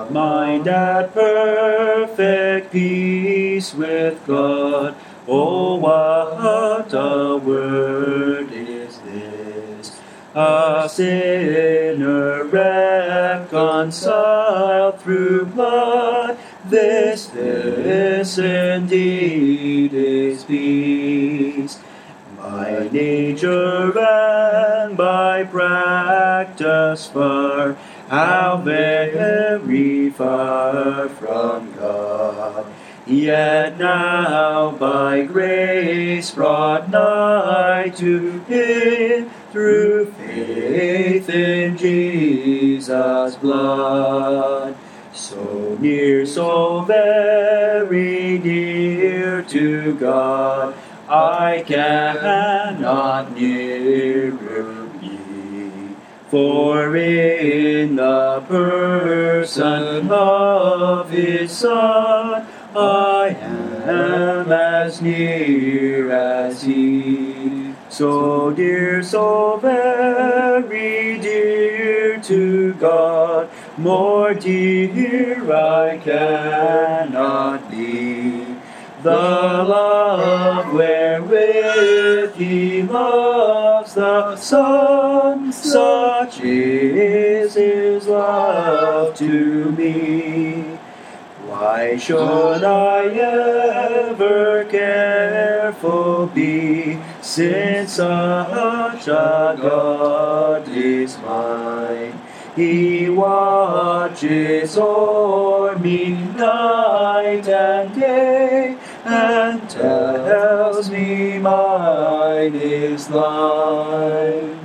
a mind at perfect peace with God. Oh, what a word is this! A sinner reconciled through blood. This indeed is peace. By nature and by practice far, how very far from God. Yet now by grace brought nigh to Him through faith in Jesus' blood. So near, so very near to God, I cannot nearer be. For in the person of His Son, I am as near as He. So dear, so very dear to God, more dear I cannot be. The love wherewith He loves the Son, such is His love to me. Why should I ever careful be, since such a God is mine? He watches o'er me night and day, and tells me mine is thine.